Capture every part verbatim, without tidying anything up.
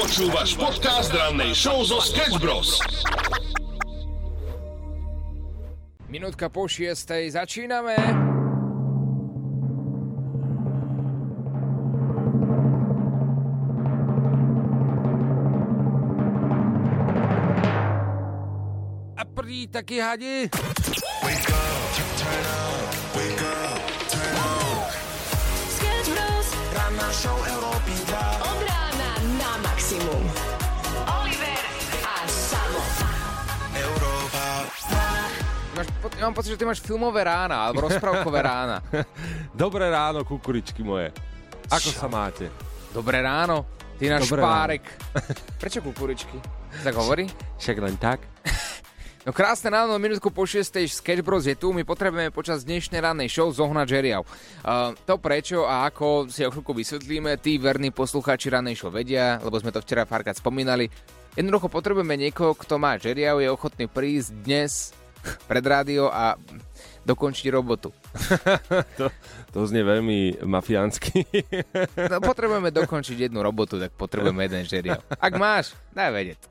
Počúvaš podcast rannej show zo Sketch Bros. Minútka po šiestej, začíname. A prvý taký hadi. Wake up, turn up, wake up, turn up. Sketch Bros. Ranná show Európy dva. Od rána na maximum. Oliver a Samo. Európa. Máš, ja mám pocit, že ty máš filmové rána, alebo rozprávkové rána. Dobré ráno, kukuričky moje. Ako Čo? sa máte? Dobré ráno, ty náš Dobré špárek. Prečo kukuričky? Tak hovorí? Však len tak. No krásne ráno, minútku po šiestej, Sketch Bros je tu. My potrebujeme počas dnešnej rannej show zohnať žeriav. Uh, to prečo a ako si o chvíľku vysvetlíme, tí verní poslucháči rannej show vedia, lebo sme to včera párkrát spomínali. Jednoducho potrebujeme niekoho, kto má žeriav, je ochotný prísť dnes pred rádio a dokončiť robotu. to, to znie veľmi mafiánsky. No, potrebujeme dokončiť jednu robotu, tak potrebujeme jeden žeriav. Ak máš, daj vedieť.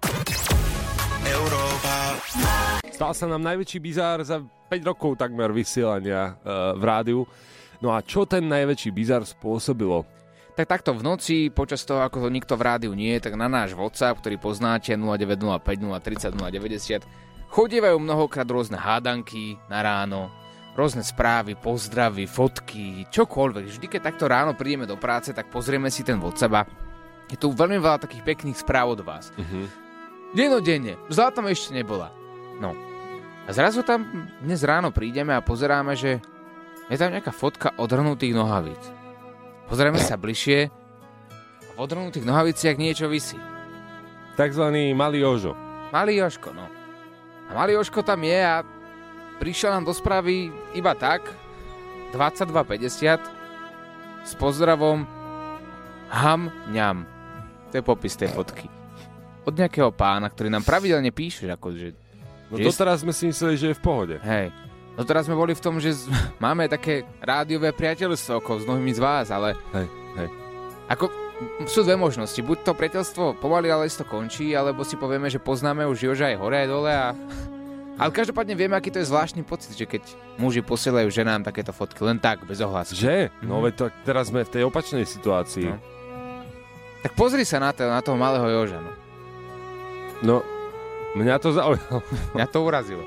Európa. Stal sa nám najväčší bizár za päť rokov takmer vysielania uh, v rádiu. No a čo ten najväčší bizár spôsobilo? Tak takto v noci, počas toho, ako to nikto v rádiu nie je, tak na náš WhatsApp, ktorý poznáte, nula deväť nula päť nula tri nula nula deväťdesiat, chodívajú mnohokrát rôzne hádanky na ráno, rôzne správy, pozdravy, fotky, čokoľvek. Vždy, keď takto ráno prídeme do práce, tak pozrieme si ten WhatsApp a je tu veľmi veľa takých pekných správ od vás. Uh-huh. Denodenne, zlá tam ešte nebola. No. A zrazu tam dnes ráno prídeme a pozeráme, že je tam nejaká fotka odhrnutých nohavíc. Pozrieme sa bližšie a v odhrnutých nohaviciach niečo visí. Takzvaný malý Jožo. Malý Jožko, no. A malý Jožko tam je a prišiel nám do správy iba tak, dvadsaťdva päťdesiat, s pozdravom ham, ňam. To je popis tej fotky. Od nejakého pána, ktorý nám pravidelne píše, akože... No doteraz sme si mysleli, že je v pohode. Hej. No teraz sme boli v tom, že z... máme také rádiové priateľstvo ako s mnohými z vás, ale... Hej, hej. Ako sú dve možnosti. Buď to priateľstvo pomaly, ale to končí, alebo si povieme, že poznáme už Joža aj hore, aj dole a... Ale každopádne vieme, aký to je zvláštny pocit, že keď muži posielajú ženám takéto fotky, len tak, bez ohlasu. Že? No veď to, teraz sme v tej opačnej situácii. No. Tak pozri sa na, to, na toho malého Joža, no. No, mňa to zaujalo. Mňa to urazilo.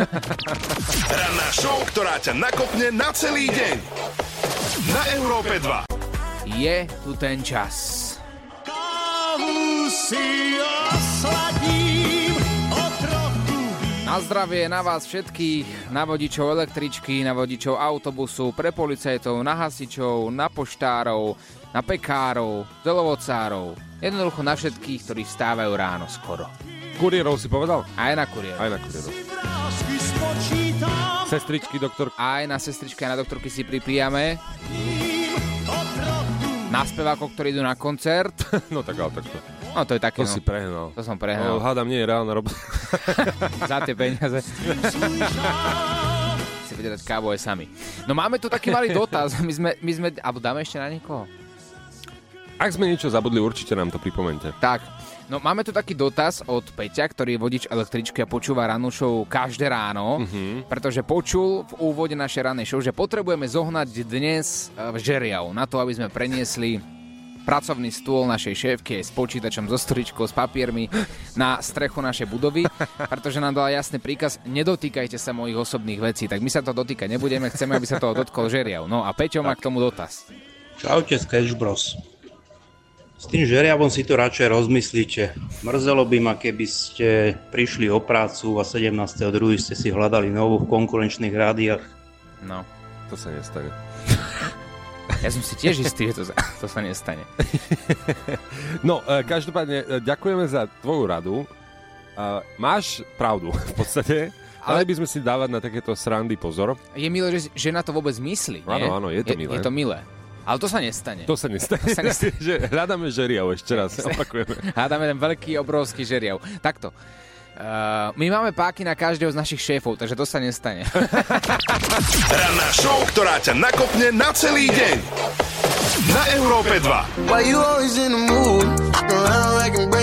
Ranná show, ktorá ťa nakopne na celý deň. Na Európe dva. Je tu ten čas. Kávu si osladím o trochu. Na zdravie, na vás všetkých, na vodičov električky, na vodičov autobusu, pre policajtov, na hasičov, na poštárov, na pekárov, delovocárov. Jednoducho na všetkých, ktorí vstávajú ráno skoro. Kuriérov si povedal? Aj na kuriérov. Aj na kuriérov. Sestričky, doktor. Aj na sestričky a na doktorky si pripíjame. Na spevákov, ktorí idú na koncert. No tak ale takto. No to je také, To no. si prehnal. To som No, prehnal. hádam, nie je reálna robota. Za tie peniaze. Si vedieť dať kávu aj sami. No máme tu taký malý dotaz. My sme, my sme, alebo dáme ešte na niekoho? Ak sme niečo zabudli, určite nám to pripomente. Tak, no máme tu taký dotaz od Peťa, ktorý je vodič električky a počúva rannú show každé ráno, Mhm. pretože počul v úvode našej rannej show, že potrebujeme zohnať dnes eh, žeriav na to, aby sme preniesli pracovný stôl našej šéfky s počítačom, so stričkou, s papiermi na strechu našej budovy, pretože nám dala jasný príkaz, nedotýkajte sa mojich osobných vecí, tak my sa to dotýkať nebudeme, chceme, aby sa toho dotkol žeriav. No a Peťo má k tomu dotaz. Čaute, Sketch Bros. S tým žeriavom si to radšej rozmyslíte. Mrzelo by ma, keby ste prišli o prácu a sedemnásteho druhého ste si hľadali novú v konkurenčných rádiách. No. To sa nestane. Ja som si tiež istý, že to, sa- to sa nestane. No, e, každopádne, e, ďakujeme za tvoju radu. A máš pravdu, v podstate. Ale by sme si dávať na takéto srandy pozor. Je milé, že, že na to vôbec myslí, nie? Áno, áno, je to milé. Je to milé. Ale to sa nestane. To sa nestane. To sa nestane. že hľadáme žeriav, ešte raz opakujeme. Hádame ten veľký, obrovský žeriav. Takto. Uh, my máme páky na každého z našich šéfov, takže to sa nestane. Ranná show, ktorá ťa nakopne na celý deň. Na Európe dva. Why you always in the mood? Around like I'm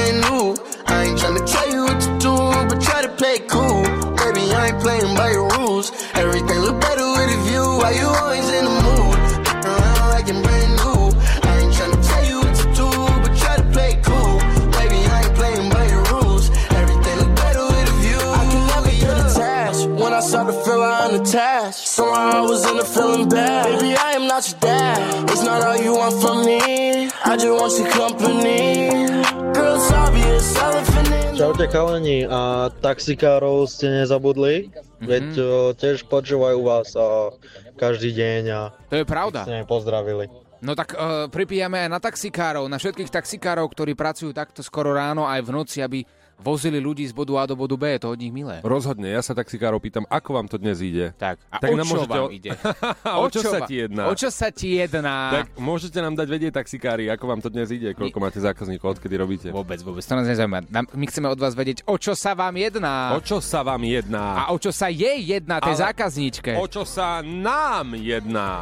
was in the feeling bad. Baby, I am not your dad. It's not all you want from me. I just want your company. Girl, it's obvious, elephant in the... Čaute chalani, a taxikárov ste nezabudli? Mm-hmm. Veď o, tiež počúvajú vás o, každý deň a... To je pravda. Ste mi pozdravili. No tak uh, pripíjame aj na taxikárov, na všetkých taxikárov, ktorí pracujú takto skoro ráno aj v noci, aby vozili ľudí z bodu A do bodu B, je to od nich milé. Rozhodne, ja sa taxikárov pýtam, ako vám to dnes ide. Tak, a tak o nám čo môžete... vám ide? o čo sa ti jedná? O čo sa ti jedná? Tak môžete nám dať vedieť taxikári, ako vám to dnes ide, koľko máte zákazníkov, odkedy robíte. Vôbec, vôbec, to nás nezaujíma. My chceme od vás vedieť, o čo sa vám jedná. O čo sa vám jedná? A o čo sa jej jedná tej Ale zákazníčke. O čo sa nám jedná?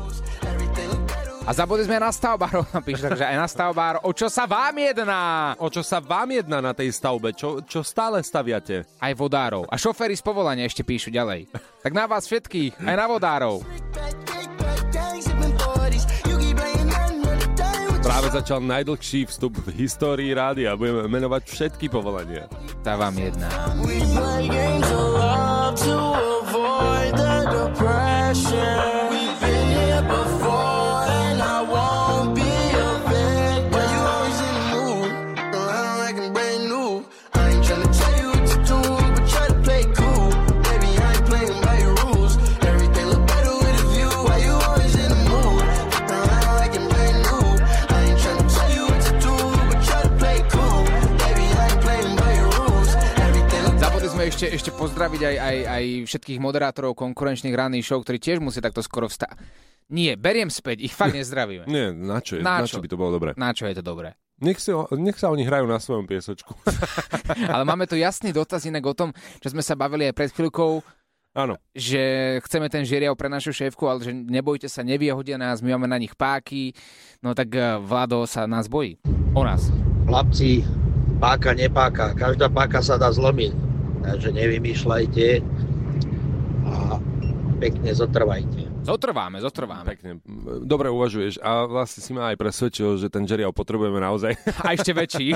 A zabudli sme aj na stavbárov, napíš, takže aj na stavbár. O čo sa vám jedná? O čo sa vám jedná na tej stavbe? Čo, čo stále staviate? Aj vodárov. A šoféry z povolania ešte píšu ďalej. Tak na vás všetkých, aj na vodárov. Práve začal najdlhší vstup v histórii rádia. Budeme menovať všetky povolania. Tá vám jedná. Ešte, ešte pozdraviť aj, aj, aj všetkých moderátorov konkurenčných ranných show, ktorí tiež musia takto skoro vstať. Nie, beriem späť, ich fakt nezdravíme. Nie, na čo, je, na, na čo by to bolo dobré? Na čo je to dobré? Nech, si, nech sa oni hrajú na svojom piesočku. Ale máme tu jasný dotaz inak o tom, čo sme sa bavili aj pred chvíľkou, áno, že chceme ten žeriav pre našu šéfku, ale že nebojte sa, nevyhodia nás, my máme na nich páky, no tak Vlado sa nás bojí. O nás. Chlapci, páka, nepáka, každá páka sa dá zlomiť. Takže nevymýšľajte a pekne zotrvajte. Zotrváme, zotrváme. Pekne. Dobre uvažuješ a vlastne si ma aj presvedčil, že ten žeriav potrebujeme naozaj. A ešte väčší.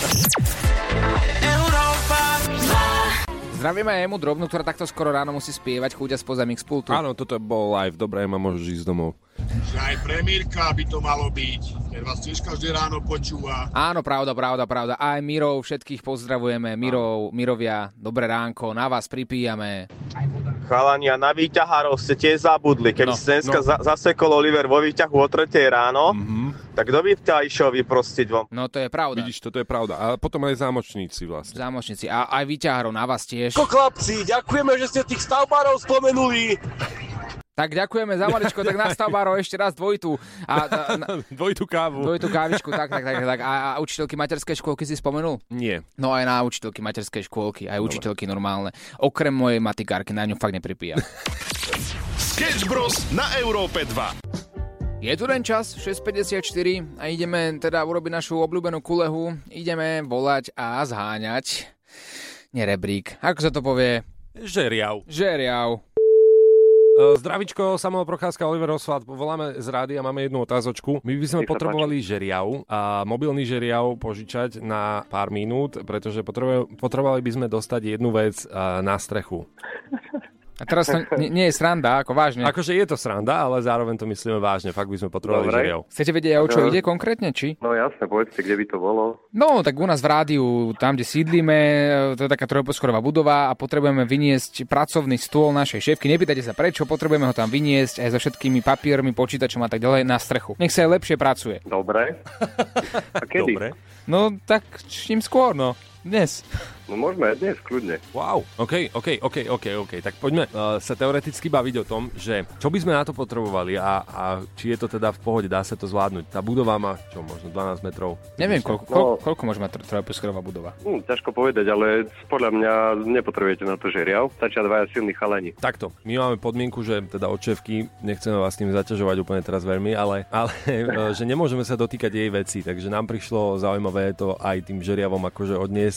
Zdravíme aj Emu Drobnú, ktorá takto skoro ráno musí spievať, chúďa spoza mixpultu. Áno, toto bol live, dobre, ma môžeš ísť domov. Že aj pre Mirka by to malo byť, keď vás tiež každé ráno počúva. Áno, pravda, pravda, pravda. Aj Mirov, všetkých pozdravujeme. Mirov, Mirovia, dobré ránko, na vás pripíjame. Chalania, na výťahárov ste tiež zabudli. Keby no, si dneska no. za- zasekol Oliver vo výťahu o tretej ráno, mm-hmm. tak kto by ťa išiel vyprostiť von? No to je pravda. Vidíš, toto je pravda. A potom aj zámočníci vlastne. Zámočníci. A aj výťahárov na vás tiež. Ko chlapci, ďakujeme, že ste tých stavbárov spomenuli. Tak ďakujeme za maličko, tak na stavbárov ešte raz dvojitú. A, a, na, dvojitú kávu. Dvojitú kávičku, tak, tak, tak. tak. A, a učiteľky materskej škôlky si spomenul? Nie. No aj na učiteľky materskej škôlky, aj Dobre. Učiteľky normálne. Okrem mojej matikárky, na ňu fakt nepripíjam. Sketch Bros. Na Európe dva. Je tu ten čas, šesť päťdesiatštyri a ideme teda urobiť našu obľúbenú kulehu. Ideme volať a zháňať. Nie rebrík. Ako sa to povie? Žeriav. Žeriav. Zdravičko, Samuel Procházka, Oliver Oswald, voláme z rády a máme jednu otázočku. My by sme potrebovali žeriav a mobilný žeriav požičať na pár minút, pretože potrebovali by sme dostať jednu vec na strechu. A teraz to nie, nie je sranda, ako vážne. Akože je to sranda, ale zároveň to myslíme vážne. Fakt by sme potrebovali žeriav. Chcete vedieť, o čo ide konkrétne, či? No jasne, povedzte, kde by to bolo. No, tak u nás v rádiu, tam, kde sídlíme, to je taká trojposkorová budova a potrebujeme vyniesť pracovný stôl našej šéfky. Nepýtajte sa prečo, potrebujeme ho tam vyniesť aj so všetkými papiermi, počítačom a tak ďalej na strechu. Nech sa aj lepšie pracuje. Dobre. A kedy? Dobre. No, tak čím skôr, no. Dnes. No môžeme aj dnes, kľudne. Wow, OK, OK, OK, OK, OK. Tak poďme uh, sa teoreticky baviť o tom, že čo by sme na to potrebovali a, a či je to teda v pohode, dá sa to zvládnuť. Tá budova má, čo, možno dvanásť metrov? Neviem, koľko, koľko, no, koľko môže mať trojposkorová budova? Hm, ťažko povedať, ale podľa mňa nepotrebujete na to žeriav. Stačia dvaja silní chalani. Takto, my máme podmienku, že teda od šéfky, nechceme vás tým zaťažovať úplne teraz veľmi, ale, ale že nemôžeme sa dotýkať jej veci, takže nám prišlo zaujímavé to aj tým žeriavom akože odniesť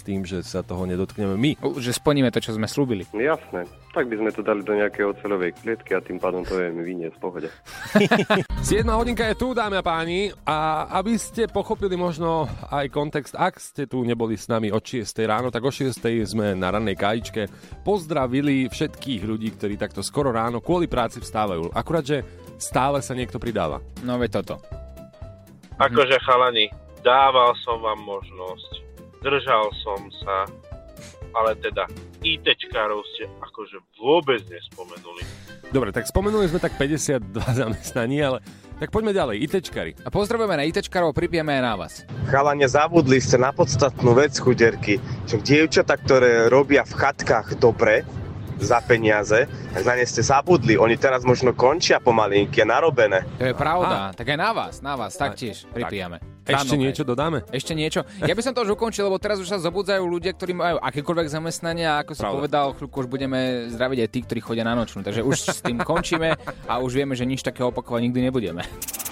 s tým, že sa toho nedotkneme my. Že splníme to, čo sme slúbili. Jasné. Tak by sme to dali do nejakej oceľovej klietky a tým pádom to vieme vyniesť v pohode. siedma hodinka je tu, dámy a páni, a aby ste pochopili možno aj kontext, ak ste tu neboli s nami od šiestej ráno, tak o šiestej sme na rannej kájičke pozdravili všetkých ľudí, ktorí takto skoro ráno kvôli práci vstávajú. Akurát, že stále sa niekto pridáva. No veď toto. Akože chalani, dával som vám možnosť, držal som sa, ale teda ITčkárov ste akože vôbec nespomenuli. Dobre, tak spomenuli sme tak päťdesiatdva zamestnaní, ale tak poďme ďalej, ITčkári. A pozdravujeme na ITčkárov, pripijeme aj na vás. Chalane, zabudli ste na podstatnú vec, chuderky, že dievčatá, ktoré robia v chatkách dobre, za peniaze, tak na ne ste zabudli. Oni teraz možno končia pomalinky a narobené. To je pravda. Aha. Tak aj na vás, na vás taktiež pripijame. Tak. Ešte niečo dodáme? Ešte niečo. Ja by som to už ukončil, lebo teraz už sa zobudzajú ľudia, ktorí majú akékoľvek zamestnania a ako si pravda. Povedal, chvíľku už budeme zdraviť aj tí, ktorí chodia na nočnú. Takže už s tým končíme a už vieme, že nič takého opakovať nikdy nebudeme.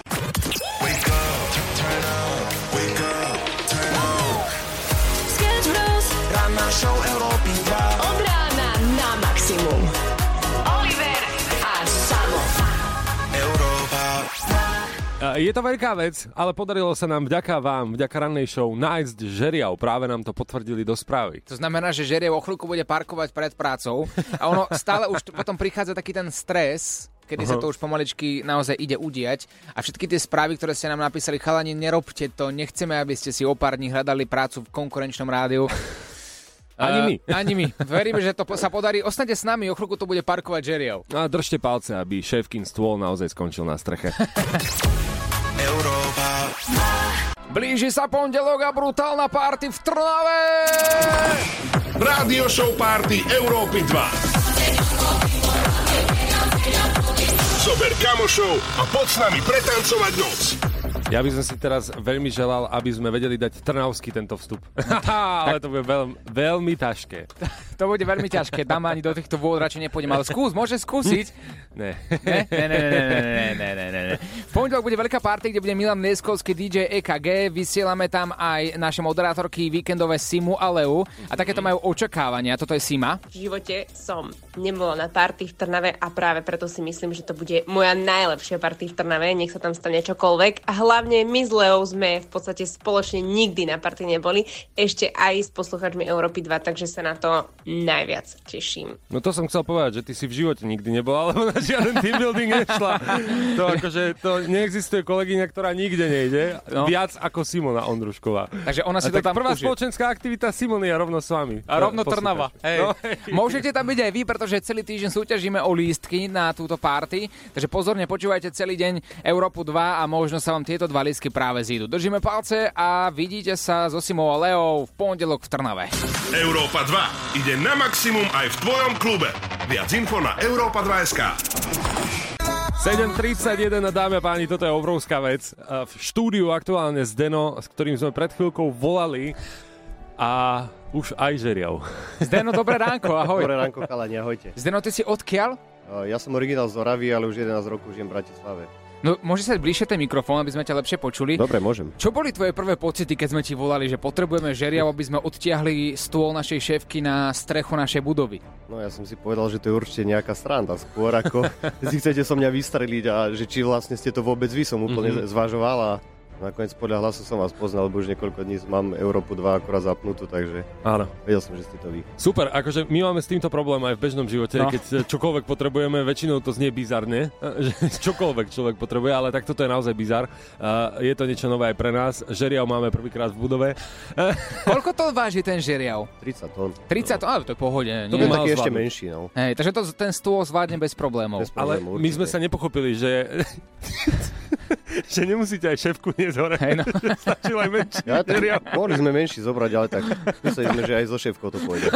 Ranná show Európy dva. Od rána na maximum. Oliver a Samo. Európa. Je to veľká vec, ale podarilo sa nám vďaka vám, vďaka rannej show nájsť žeriav. Práve nám to potvrdili do správy. To znamená, že žeriav o chvíľku bude parkovať pred prácou a ono stále už potom prichádza taký ten stres, kedy uh-huh. sa to už pomaličky naozaj ide udiať. A všetky tie správy, ktoré ste nám napísali, chalani, nerobte to, nechceme, aby ste si o pár dní hľadali prácu v konkurenčnom rádiu. Ani my. Uh, ani my. Veríme, že to sa podarí. Ostaňte s nami, o chvíľku to bude parkovať žeriav. A držte palce, aby šéfkin stôl naozaj skončil na streche. Európa. Blíži sa pondelok a brutálna party v Trnave! Rádio show party Európy dva. Zober kamošov a poď s nami pretancovať noc. Ja by som si teraz veľmi želal, aby sme vedeli dať trnavský tento vstup. Ale to bude veľmi, veľmi ťažké. To bude veľmi ťažké. Dám ani do týchto vôd radšej nepôjdem, ale skús, môže skúsiť. Ne. Ne, ne, ne, ne, ne, ne, ne, ne. V pondelok bude veľká party, kde bude Milan Lieskovský, dý džej é ká gé. Vysielame tam aj naše moderátorky víkendové Simu a Leu. A takéto majú očakávania. Toto je Sima. V živote som nebola na party v Trnave a práve preto si myslím, že to bude moja najlepšia party v Trnave. Nech sa tam stane čokoľvek. A hlavne my s Leou sme v podstate spoločne nikdy na party neboli. Ešte aj s posluchačmi Európy dva, takže sa na to najviac teším. No to som chcel povedať, že ty si v živote nikdy nebola, alebo na žiaden team building nešla. To akože, to neexistuje kolegyňa, ktorá nikde nejde. No. Viac ako Simona Ondrušková. Takže ona si a to tam prvá užije. spoločenská aktivita Simony je rovno s vami. A rovno Trnava. Hej. No, hej. Môžete tam byť aj vy, pretože celý týždeň súťažíme o lístky na túto party. Takže pozorne počúvajte celý deň Európu dva a možno sa vám tieto dva lístky práve zídu. Držíme palce a vidíte sa so Simou a Leou v pondelok v Trnave. Európa dva ide na maximum aj v tvojom klube. Viac info na Európa dva bodka es ká. sedem tridsaťjeden, dámy a páni, toto je obrovská vec. V štúdiu aktuálne Zdeno, s ktorým sme pred chvíľkou volali a už aj žeriav. Zdeno, dobré ránko, ahoj. Dobré ránko, chalani, ahojte. Zdeno, ty si odkiaľ? Ja som originál z Oravy, ale už jedenásť rokov žijem v Bratislave. No, môžeš sa bližšie ten mikrofón, aby sme ťa lepšie počuli. Dobre, môžem. Čo boli tvoje prvé pocity, keď sme ti volali, že potrebujeme žeriav, aby sme odtiahli stôl našej šéfky na strechu našej budovy? No, ja som si povedal, že to je určite nejaká sranda, skôr ako si chcete so mňa vystreliť a že či vlastne ste to vôbec vy, som úplne mm-hmm. zvažoval a nakoniec podľa hlasu som vás poznal, lebo už niekoľko dní mám Európu dva akorát zapnutú, takže áno, vedel som, že ste to vy. Super, akože my máme s týmto problém aj v bežnom živote, no. Keď čokoľvek potrebujeme, väčšinou to znie bizarne, že čokoľvek človek potrebuje, ale tak toto je naozaj bizar. Je to niečo nové aj pre nás. Žeriav máme prvýkrát v budove. Koľko to váži ten žeriav? tridsať tón. tridsať tón, ale to je pohode. To je taký ešte menší, no. Hej, takže to, ten stôl zvládne bez problémov. Bez problémov ale my sme sa nepochopili, že že nemusíte aj šéfku niesť hore. Hey, no. Stačil aj menší. Ja, tak, mohli sme menší zobrať, ale tak mysleli sme, že aj so šéfkou to pôjde.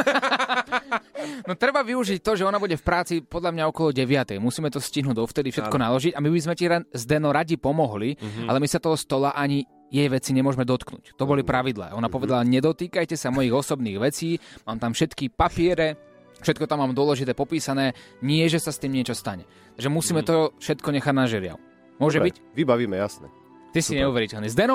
No treba využiť to, že ona bude v práci podľa mňa okolo deviatej. Musíme to stihnúť dovtedy všetko ale. naložiť a my by sme ti Zdeno radi pomohli, mm-hmm. ale my sa toho stola ani jej veci nemôžeme dotknúť. To boli pravidlá. Ona mm-hmm. povedala, nedotýkajte sa mojich osobných vecí, mám tam všetky papiere, všetko tam mám dôležité popísané, nie, že sa s tým niečo stane. Takže musíme mm-hmm. to všetko nechať na žeriav. Môže Dobre, byť? Vybavíme, jasné. Ty si neuveriteľný. Zdeno,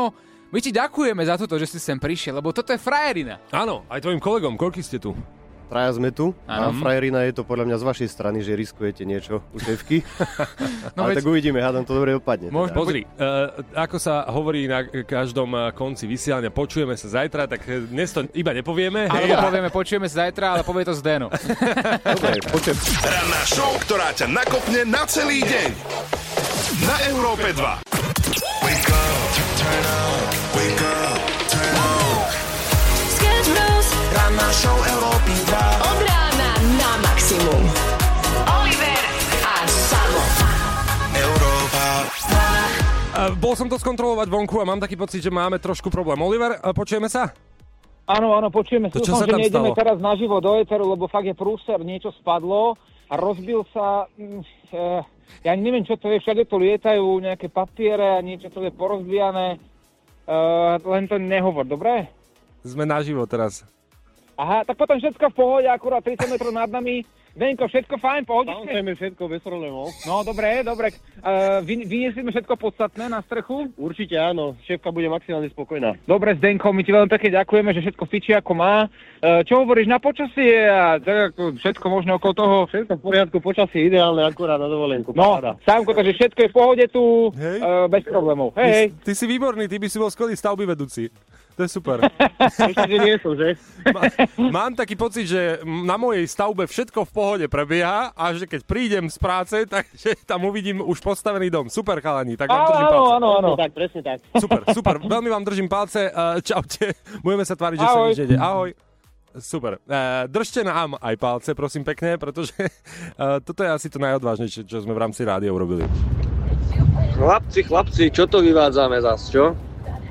My ti ďakujeme za toto, že si sem prišiel, lebo toto je frajerina. Áno, aj tvojim kolegom, koľký ste tu? Traja sme tu a Áno. frajerina je to podľa mňa z vašej strany, že riskujete niečo u šéfky. No Ale veď- tak uvidíme, hádam to dobre dopadne. Môž- Teda. Pozri, uh, ako sa hovorí na každom uh, konci vysielania, počujeme sa zajtra, tak uh, dnes to iba nepovieme. Alebo povieme, počujeme sa zajtra, ale povie to Zdeno. Dobre, počujem. Ranná show, ktorá ťa nakopne na celý deň. Na Európe dva. Wake up, turn up, wake up, turn up. Sketch Bros. Ranná show Európy dva. Od rána na maximum. Oliver a Samo. Európa. Uh, bol som to skontrolovať vonku a mám taký pocit, že máme trošku problém. Oliver, uh, počujeme sa? Áno, áno, počujeme. To čo Dúfam, sa že tam nejdeme stalo? teraz naživo do éteru, lebo fakt je prúser, niečo spadlo a rozbil sa... Mm, eh, ja neviem, čo to je, všade to lietajú nejaké papiere a niečo to je porozbijané. Eh, len to nehovor, dobre? Sme naživo teraz. Aha, tak potom všetko v pohode, akurát tridsať metrov nad nami. Zdenko, všetko fajn, pohodičke? Samozrejme všetko bez problémov. No, dobre, dobre. Uh, vy, vyniesli sme všetko podstatné na strechu? Určite áno, šéfka bude maximálne spokojná. Dobre, Zdenko, my ti veľmi pekne ďakujeme, že všetko fičí ako má. Uh, čo hovoríš na počasie a tak, ako všetko možné okolo toho? Všetko v poriadku, počasie ideálne, akurát na dovolenku. No, Paráda. Sámko, takže všetko je v pohode tu, uh, bez problémov. Hej, hej. Ty, ty si výborný, ty by si bol skvelý stavby vedúci. To je super. Ešte, že nie som, že? Mám taký pocit, že na mojej stavbe všetko v pohode prebieha a že keď prídem z práce, takže tam uvidím už postavený dom. Super, chalani, tak vám Áno, držím áno, palce. áno, áno. Tak, presne tak. Super, super. Veľmi vám držím palce. Uh, čaute. Budeme sa tváriť, že sa Ahoj. nič nejde. Ahoj. Super. Uh, držte nám aj palce, prosím pekne, pretože uh, toto je asi to najodvážnejšie, čo sme v rámci rádia urobili. Chlapci, chlapci, čo to vyvádzame zas, čo?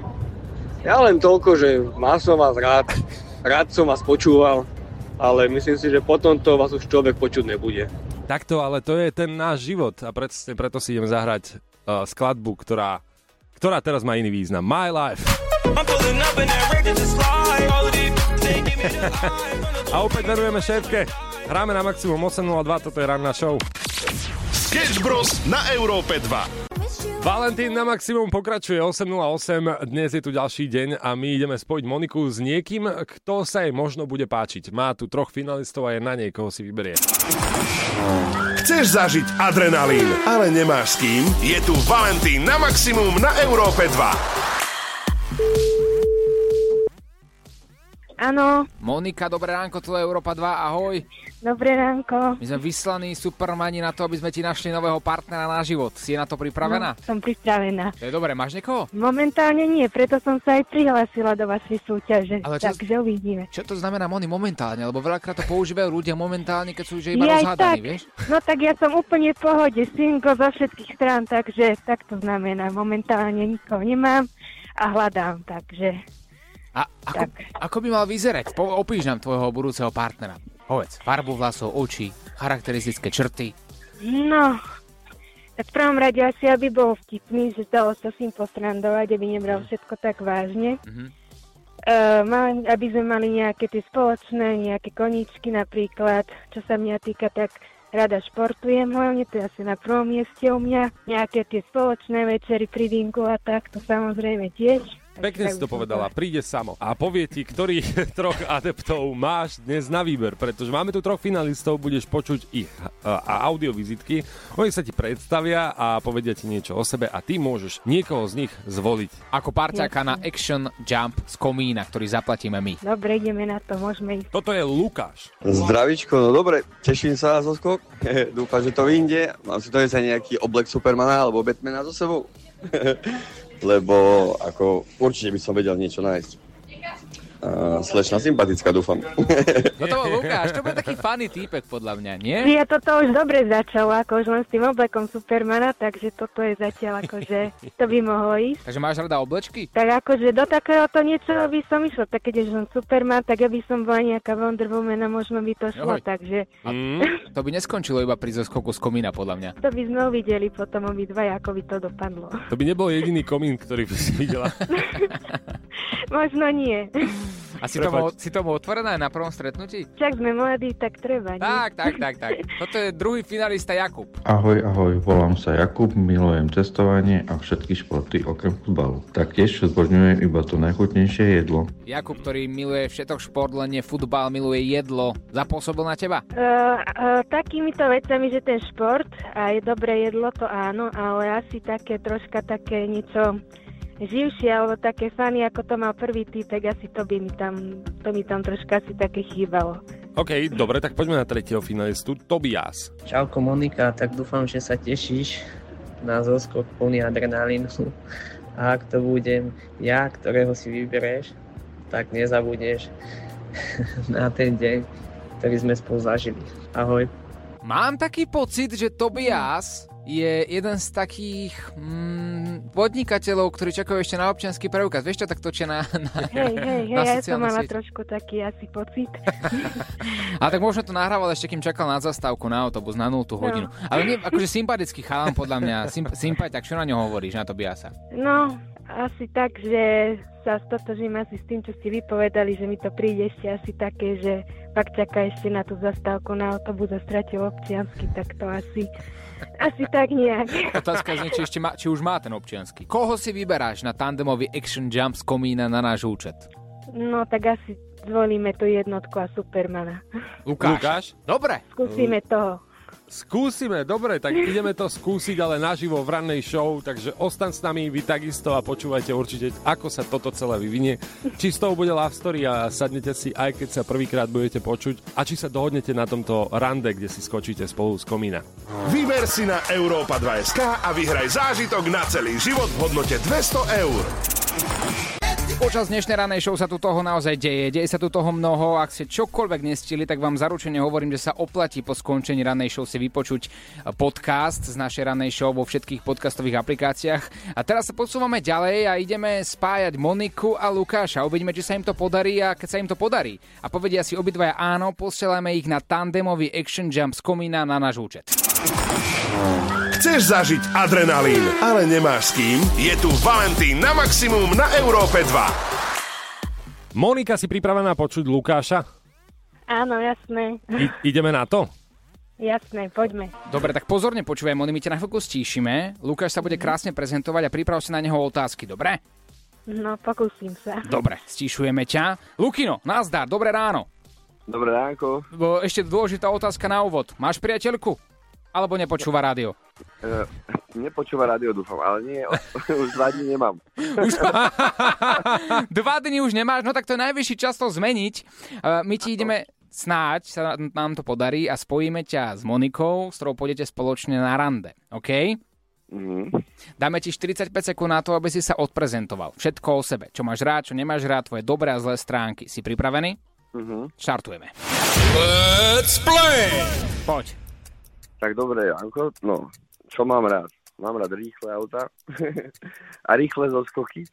Ja len toľko, že mal som vás rád, rád som vás počúval, ale myslím si, že potom to vás už človek počuť nebude. Takto, ale to je ten náš život a preto, preto si idem zahrať uh, skladbu, ktorá, ktorá teraz má iný význam. My Life. A opäť venujeme šéfke. Hráme na maximum osem nula dva, toto je ranná show. Sketch Bros na Európe dva. Valentín na maximum pokračuje osem nula osem, dnes je tu ďalší deň a my ideme spojiť Moniku s niekým, kto sa jej možno bude páčiť. Má tu troch finalistov a je na nej, koho si vyberie. Chceš zažiť adrenalín, ale nemáš s kým? Je tu Valentín na maximum na Európe dva. Áno, Monika, dobré ránko, tu je Európa dva, ahoj. dobré ránko. My sme vyslaní supermani na to, aby sme ti našli nového partnera na život. Si je na to pripravená? No, som pripravená. To je dobré, máš niekoho? Momentálne nie, preto som sa aj prihlásila do vašej súťaže. Ale čo- Takže uvidíme. Čo to znamená Moni momentálne? Lebo veľakrát to používajú ľudia momentálne, keď sú už iba Je aj rozhádaní, tak. vieš? No tak ja som úplne v pohode, single zo všetkých strán, takže tak to znamená. Momentálne nikoho nemám a hľadám, takže... A ako, ako by mal vyzerať? Po, opíš nám tvojho budúceho partnera. Povedz, farbu vlasov, oči, charakteristické črty. No, tak v prvom rade asi, aby bol vtipný, že dalo sa s ním postrandovať, aby nebral všetko tak vážne. Mhm. Uh, mal, aby sme mali nejaké tie spoločné, nejaké koníčky napríklad, čo sa mňa týka, tak rada športujem hlavne, to je asi na prvom mieste u mňa. Nejaké tie spoločné večery pri vinku a tak, to samozrejme tiež. Pekne si to povedala, príde samo a povie ti, ktorých troch adeptov máš dnes na výber, pretože máme tu troch finalistov, budeš počuť ich a, a audiovizitky, oni sa ti predstavia a povedia ti niečo o sebe a ty môžeš niekoho z nich zvoliť. Ako parťáka na Action Jump z komína, ktorý zaplatíme my. Dobre, ideme na to, môžeme ísť. Toto je Lukáš. Zdravíčko, no dobre, teším sa zo skok, dúfam, že to vyjde, mám si to aj nejaký oblek Supermana alebo Batmana so sebou. Lebo ako určite by som vedel niečo nájsť. Uh, slečna sympatická, dúfam. No to bol Lukáš, to bol taký funny týpek podľa mňa, nie? Ja toto už dobre začalo, ako už len s tým oblekom Supermana, takže toto je zatiaľ akože to by mohlo ísť. Takže máš rada oblečky? Tak akože do takéhoto niečo by som išla, tak keď je som Superman, tak ja by som bola nejaká Wonder Woman a možno by to šlo, Ahoj. takže Mm. To by neskončilo iba pri zoskoku z komína, podľa mňa. to by sme uvideli potom obidvaja, ako by to dopadlo. To by nebol jediný komín, ktorý by si videla. Možno nie. A si tomu, si tomu otvorená aj na prvom stretnutí? Však sme mladí, tak treba, nie? Tak, tak, tak, tak. Toto je druhý finalista Jakub. Ahoj, ahoj, volám sa Jakub, milujem cestovanie a všetky športy okrem futbalu. Taktiež zbožňujem iba to najchutnejšie jedlo. Jakub, ktorý miluje všetok šport, len nie futbal, miluje jedlo. Zapôsobil na teba? Uh, uh, takýmito vecami, že ten šport a je dobré jedlo, to áno, ale asi také troška také niečo živšie, alebo také fany, ako to mal prvý týpek, asi to by mi tam, to mi tam troška asi také chýbalo. OK, dobre, tak poďme na tretieho finalistu, Tobias. Čauko Monika, tak dúfam, že sa tešíš na zoskok plný adrenalínu. A ak to budem ja, ktorého si vybereš, tak nezabudneš na ten deň, ktorý sme spolu zažili. Ahoj. Mám taký pocit, že Tobias je jeden z takých mm, podnikateľov, ktorí čakajú ešte na občiansky preukaz. Vieš čo, tak točia na, na Hej, hej, hej, na ja som mala siete. trošku taký asi pocit. A tak možno to nahrával ešte, kým čakal na zastávku na autobus na nultú hodinu. No. Ale nie, akože sympatický chalan podľa mňa. Symp- sympatiak, čo na ňo hovoríš, na Tobiasa? No, asi tak, že sa stotožím asi s tým, čo ste vypovedali, že mi to príde ešte asi také, že pak čaká ešte na tú zastávku na autobus a stratil občiansky, tak to asi... Asi tak nejak. Otázka znie, či, ešte má, či už má ten občiansky. Koho si vyberáš na tandemový action jump z komína na náš účet? No, tak asi zvolíme tú jednotku a Supermana. Lukáš. Lukáš? Dobre. Skúsime toho. Skúsime, dobre, tak ideme to skúsiť, ale naživo v rannej show, takže ostaň s nami vy takisto a počúvajte určite, ako sa toto celé vyvinie. Či z toho bude love story a sadnete si, aj keď sa prvýkrát budete počuť, a či sa dohodnete na tomto rande, kde si skočíte spolu z komína. Vyber si na Európa dva bodka es ká a vyhraj zážitok na celý život v hodnote dvesto eur. Počas dnešnej ranej show sa tu toho naozaj deje. Deje sa tu toho mnoho. Ak ste čokoľvek nestili, tak vám zaručene hovorím, že sa oplatí po skončení ranej show si vypočuť podcast z našej ranej show vo všetkých podcastových aplikáciách. A teraz sa posúvame ďalej a ideme spájať Moniku a Lukáša. Uvidíme, či sa im to podarí, a keď sa im to podarí a povedia si obidvaja áno, posielame ich na tandemový action jump z komína na náš účet. Chceš zažiť adrenalín, ale nemáš s kým? Je tu Valentín na maximum na Európe dva. Monika, si pripravená počuť Lukáša? Áno, jasné. I- ideme na to? Jasné, poďme. Dobre, tak pozorne počúvaj, Moni, my ťa na chvíľku stíšime. Lukáš sa bude krásne prezentovať a priprav si na neho otázky, dobre? No, pokúsim sa. Dobre, stíšujeme ťa. Lukino, nazdar, dobré ráno. Dobré ránko. Bo ešte dôležitá otázka na úvod. Máš priateľku? Alebo nepočúva rádio? Uh, nepočúva rádio, dúfam, ale nie, už dva dní nemám. Už... Dva dní už nemáš? No tak to je najvyšší čas to zmeniť. Uh, my ti ideme, snáď sa nám to podarí a spojíme ťa s Monikou, s ktorou pôjdete spoločne na rande, OK? Mm-hmm. Dáme ti štyridsaťpäť sekúnd na to, aby si sa odprezentoval. Všetko o sebe. Čo máš rád, čo nemáš rád, tvoje dobré a zlé stránky. Si pripravený? Mm-hmm. Štartujeme. Let's play! Poď. Tak dobre, Janko, no, čo mám rád? Mám rád rýchle auta a rýchle zoskoky.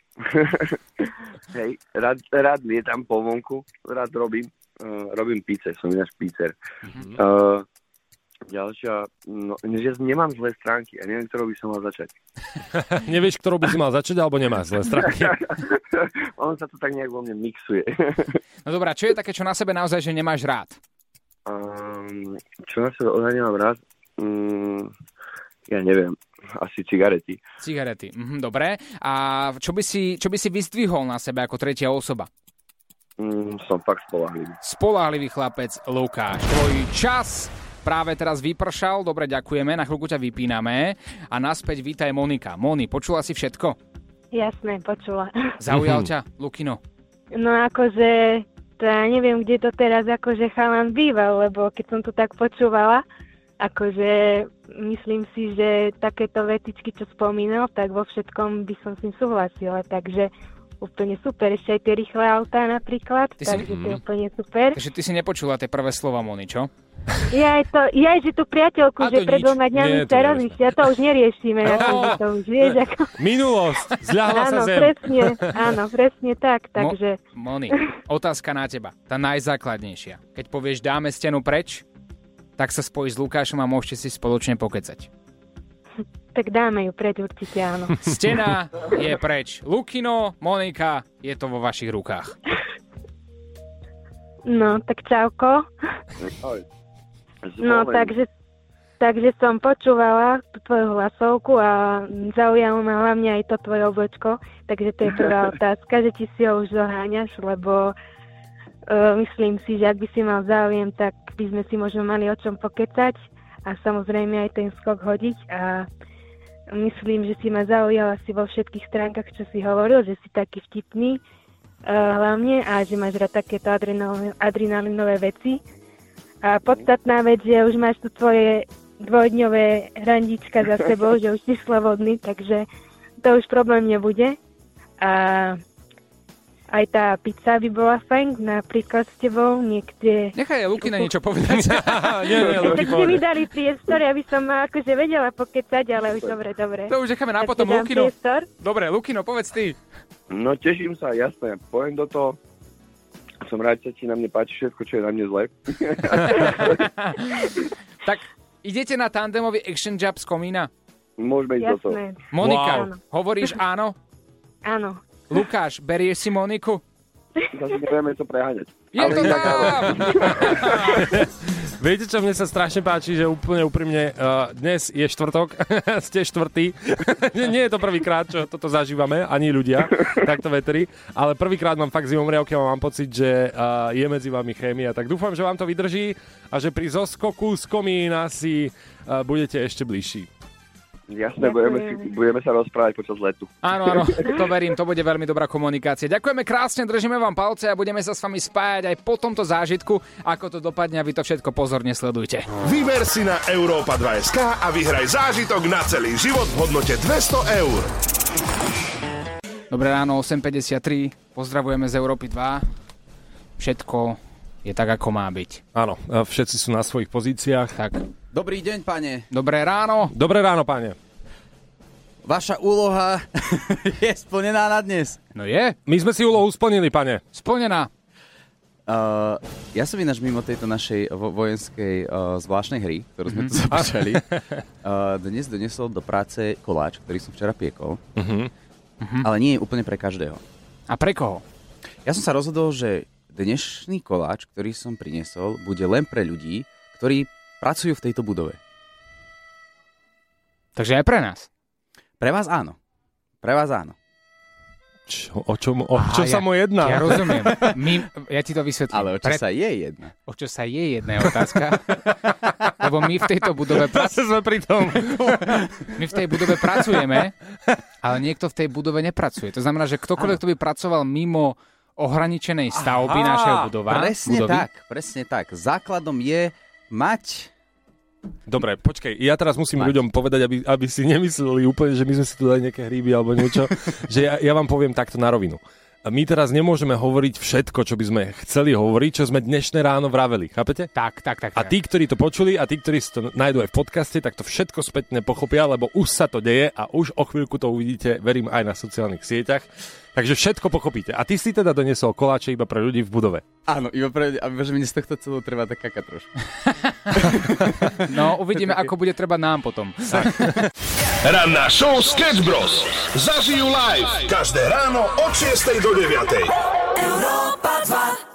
Hej, rád, rád lietam po vonku, rád robím, uh, robím pizze, som ináč pizzer. Mm-hmm. Uh, ďalšia, no, že nemám zlé stránky a neviem, ktorou by som mal začať. Nevieš, ktorou by si mal začať, alebo nemáš zlé stránky? On sa to tak nejak vo mne mixuje. No dobrá, čo je také, čo na sebe naozaj, že nemáš rád? Um, čo na sebe ozaj nemám rád? Um, ja neviem, asi cigarety. Cigarety, mhm, dobre. A čo by, si, čo by si vyzdvihol na sebe ako tretia osoba? Um, som fakt spoľahlivý. Spoľahlivý chlapec Lukáš. Tvoj čas práve teraz vypršal. Dobre, ďakujeme. Na chvíľku ťa vypíname. A naspäť vítaj Monika. Moni, počula si všetko? Jasné, počula. Zaujal ťa, Lukino? No akože, to ja neviem, kde to teraz akože chalan býval, lebo keď som to tak počúvala, akože myslím si, že takéto vetičky, čo spomínal, tak vo všetkom by som s ním súhlasila, takže úplne super. Ešte aj tie rýchle autá napríklad, Ty takže si... to je úplne super. Takže ty si nepočula tie prvé slova, Moni, čo? Ja aj to, ja aj, že tú priateľku, A to že pred nič. dvoma dňami Nie, to teroristi, a to už neriešime, No. akože to už vieš, ako... Minulosť, zľahla sa Áno, zem. presne, áno, presne tak, takže... Mo- Moni, otázka na teba, tá najzákladnejšia. Keď povieš dáme stenu preč, tak sa spojíš s Lukášom a môžete si spoločne pokecať. Tak dáme ju preč, určite áno. Stena je preč. Lukino, Monika, je to vo vašich rukách. No, tak čauko. No, takže, takže som počúvala tú tvoju hlasovku a zaujalo ma hlavne aj to tvoje oblečko. Takže to je prvá otázka, že či si ho už doháňaš, lebo uh, myslím si, že ak by si mal záujem, tak by sme si možno mali o čom pokecať a samozrejme aj ten skok hodiť a myslím, že si ma zaujal asi vo všetkých stránkach, čo si hovoril, že si taký vtipný uh, hlavne a že máš rád takéto adrenal- adrenalinové veci. A podstatná vec, že už máš tu tvoje dvojdňové hrandička za sebou, že už si slobodný, takže to už problém nebude. A aj tá pizza by bola fajn, napríklad s tebou niekde... Nechaj Lukina niečo povedať. nie, nie, Luky, tak ste mi dali priestor, aby som akože vedela pokecať, ale už dobre, dobre. To už necháme na potom, Lukino. Dobre, Lukino, povedz ty. No teším sa, jasné, poviem do toho. Som rád, že ti na mne páči všetko, čo je na mne zle. Tak idete na tandemový action job z komína? Môžeme ísť do toho. Monika, Wow. hovoríš áno? Áno. Lukáš, berieš si Moniku? Zase nevieme to preháňať. Je to tam! Viete, čo mne sa strašne páči, že úplne úprimne, uh, dnes je štvrtok, ste štvrtý. Nie je to prvýkrát, čo toto zažívame, ani ľudia, takto veteri, ale prvýkrát mám fakt zimomriavky a mám pocit, že uh, je medzi vami chémia. Tak dúfam, že vám to vydrží a že pri zoskoku z komína si uh, budete ešte bližší. Jasné, budeme, si, budeme sa rozprávať počas letu. Áno, áno, to verím, to bude veľmi dobrá komunikácia. Ďakujeme krásne, držíme vám palce a budeme sa s vami spájať aj po tomto zážitku. Ako to dopadne a vy to všetko pozorne sledujte. Vyber si na Európa dva bodka es ká a vyhraj zážitok na celý život v hodnote dvesto eur. Dobré ráno, osem päťdesiattri, pozdravujeme z Európy dva. Všetko je tak, ako má byť. Áno, všetci sú na svojich pozíciách. Tak. Dobrý deň, pane. Dobré ráno. Dobré ráno, pane. Vaša úloha je splnená na dnes. No je. My sme si úlohu splnili, pane. Splnená. Uh, ja som ináč mimo tejto našej vo- vojenskej uh, zvláštnej hry, ktorú sme mm-hmm. tu započali, uh, dnes donesol do práce koláč, ktorý som včera piekol. Mm-hmm. Ale nie je úplne pre každého. A pre koho? Ja som sa rozhodol, že dnešný koláč, ktorý som priniesol, bude len pre ľudí, ktorí pracujú v tejto budove. Takže aj pre nás? Pre vás áno. Pre vás áno. Čo, o čom, o čo ja, sa mu jedná? Ja rozumiem. My, ja ti to vysvetlím. Ale o čo Pre... sa je jedna? O čo sa je jedna je otázka. Lebo my v tejto budove... Zase sme pri tom. My v tej budove pracujeme, ale niekto v tej budove nepracuje. To znamená, že ktokoľvek, kto by pracoval mimo ohraničenej stavby Aha, našeho budova... Presne budovy, tak, presne tak. Základom je mať... Dobre, počkaj, ja teraz musím Mať. ľuďom povedať, aby, aby si nemysleli úplne, že my sme si tu dali nejaké hríby alebo niečo, že ja, ja vám poviem takto na rovinu. My teraz nemôžeme hovoriť všetko, čo by sme chceli hovoriť, čo sme dnešné ráno vraveli, chápete? Tak, tak, tak. A tí, ktorí to počuli a tí, ktorí si to nájdú aj v podcaste, tak to všetko spätne pochopia, lebo už sa to deje a už o chvíľku to uvidíte, verím, aj na sociálnych sieťach. Takže všetko pochopíte. A ty si teda doniesol koláče iba pre ľudí v budove. Áno, iba pre ľudí. A že mne z tohto celého treba tak kakať trošku. No, uvidíme, ako bude treba nám potom. Ranná show Sketch Bros. Zažijú live každé ráno od šiestej do deviatej. Európa dva.